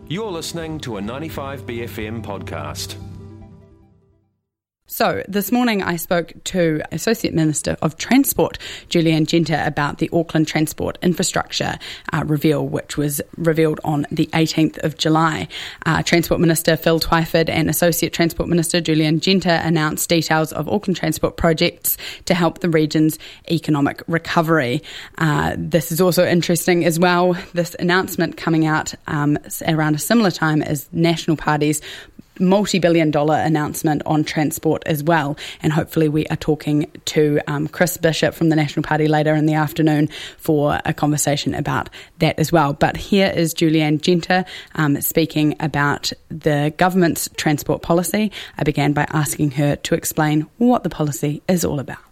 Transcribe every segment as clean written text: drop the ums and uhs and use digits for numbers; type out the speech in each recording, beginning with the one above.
You're listening to a 95BFM podcast. So this morning I spoke to Associate Minister of Transport, Julianne Genter, about the Auckland Transport Infrastructure reveal, which was revealed on the 18th of July. Transport Minister Phil Twyford and Associate Transport Minister Julianne Genter announced details of Auckland Transport projects to help the region's economic recovery. This is also interesting as well, this announcement coming out around a similar time as National Party's multi-billion-dollar announcement on transport as well. And hopefully we are talking to Chris Bishop from the National Party later in the afternoon for a conversation about that as well. But here is Julianne Genter speaking about the government's transport policy. I began by asking her to explain what the policy is all about.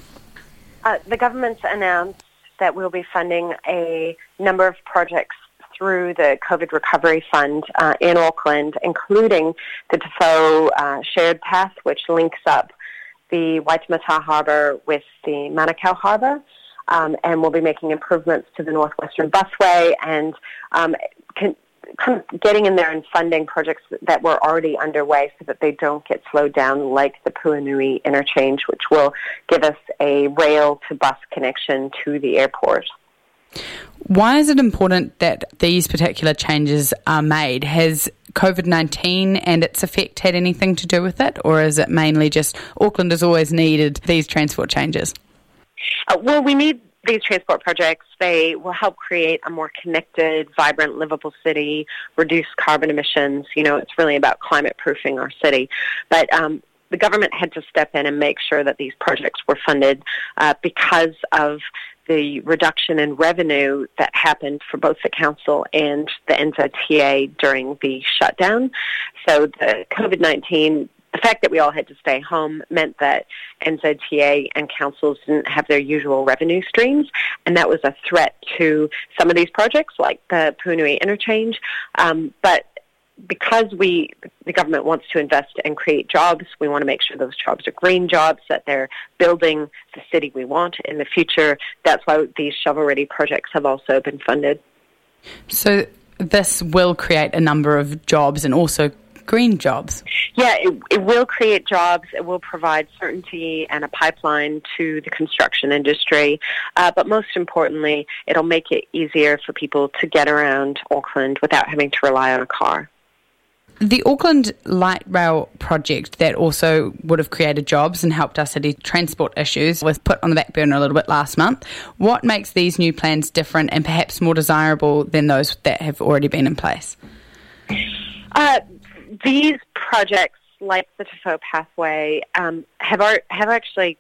The government's announced that we'll be funding a number of projects through the COVID Recovery Fund in Auckland, including the Defoe Shared Path, which links up the Waitemata Harbour with the Manukau Harbour, and we'll be making improvements to the Northwestern Busway and kind of getting in there and funding projects that were already underway so that they don't get slowed down, like the Puanui Interchange, which will give us a rail-to-bus connection to the airport. Why is it important that these particular changes are made? Has COVID-19 and its effect had anything to do with it, or is it mainly just Auckland has always needed these transport changes? Well, we need these transport projects. They will help create a more connected, vibrant, livable city, reduce carbon emissions. You know, it's really about climate-proofing our city. But the government had to step in and make sure that these projects were funded because of the reduction in revenue that happened for both the council and the NZTA during the shutdown. So the COVID-19, the fact that we all had to stay home meant that NZTA and councils didn't have their usual revenue streams, and that was a threat to some of these projects like the Puanui Interchange. But because the government wants to invest and create jobs, we want to make sure those jobs are green jobs, that they're building the city we want in the future. That's why these shovel-ready projects have also been funded. So this will create a number of jobs and also green jobs. Yeah, it will create jobs. It will provide certainty and a pipeline to the construction industry. But most importantly, it'll make it easier for people to get around Auckland without having to rely on a car. The Auckland Light Rail project that also would have created jobs and helped us at transport issues was put on the back burner a little bit last month. What makes these new plans different and perhaps more desirable than those that have already been in place? These projects, like the Defoe Pathway, have actually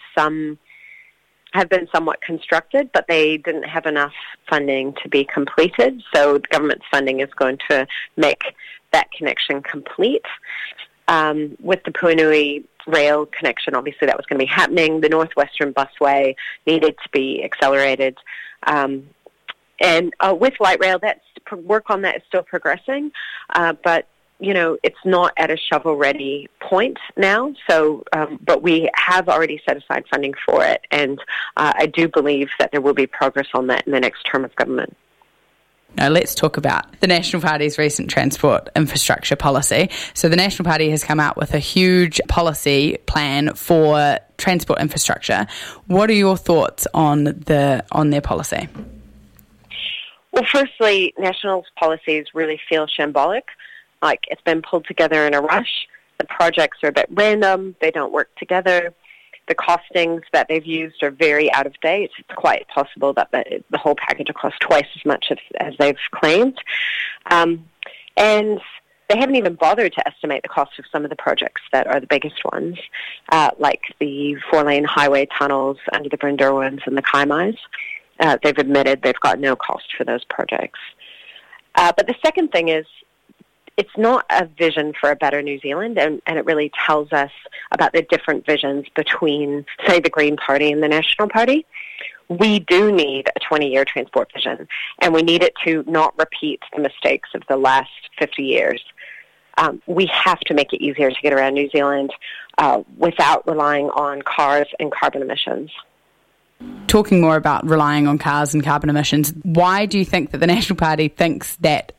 have been somewhat constructed, but they didn't have enough funding to be completed. So the government's funding is going to make that connection complete. With the Puanui rail connection, obviously that was going to be happening. The Northwestern Busway needed to be accelerated. And with light rail, work on that is still progressing, but you know, it's not at a shovel-ready point now, so but we have already set aside funding for it, and I do believe that there will be progress on that in the next term of government. Now let's talk about the National Party's recent transport infrastructure policy. So the National Party has come out with a huge policy plan for transport infrastructure. What are your thoughts on their policy? Well, firstly, National's policies really feel shambolic. Like it's been pulled together in a rush. The projects are a bit random. They don't work together. The costings that they've used are very out of date. It's quite possible that the whole package will cost twice as much as they've claimed. And they haven't even bothered to estimate the cost of some of the projects that are the biggest ones, like the 4-lane highway tunnels under the Bryn Derwyns and the Kaimais. They've admitted they've got no cost for those projects. But the second thing is, it's not a vision for a better New Zealand, and it really tells us about the different visions between, say, the Green Party and the National Party. We do need a 20-year transport vision, and we need it to not repeat the mistakes of the last 50 years. We have to make it easier to get around New Zealand without relying on cars and carbon emissions. Talking more about relying on cars and carbon emissions, why do you think that the National Party thinks that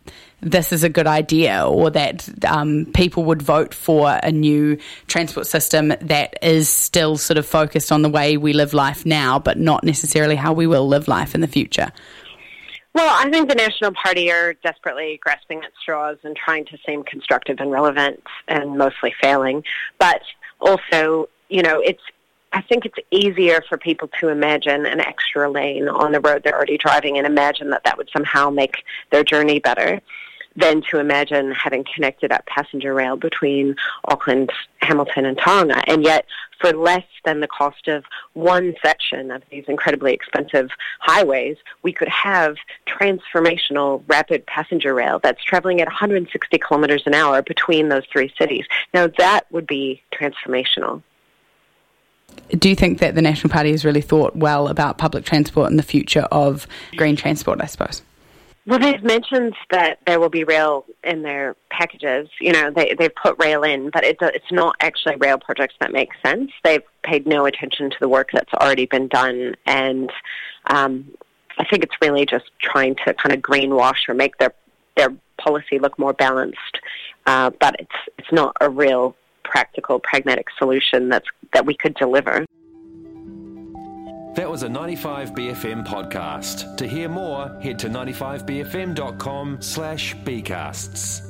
this is a good idea, or that people would vote for a new transport system that is still sort of focused on the way we live life now, but not necessarily how we will live life in the future? Well, I think the National Party are desperately grasping at straws and trying to seem constructive and relevant, and mostly failing. But also, I think it's easier for people to imagine an extra lane on the road they're already driving and imagine that would somehow make their journey better than to imagine having connected up passenger rail between Auckland, Hamilton and Tauranga. And yet, for less than the cost of one section of these incredibly expensive highways, we could have transformational rapid passenger rail that's traveling at 160 kilometers an hour between those three cities. Now, that would be transformational. Do you think that the National Party has really thought well about public transport and the future of green transport, I suppose? Well, they've mentioned that there will be rail in their packages. They've put rail in, but it's not actually rail projects that make sense. They've paid no attention to the work that's already been done, and I think it's really just trying to kind of greenwash or make their policy look more balanced. But it's not a real practical, pragmatic solution that we could deliver. That was a 95BFM podcast. To hear more, head to 95bfm.com/bcasts.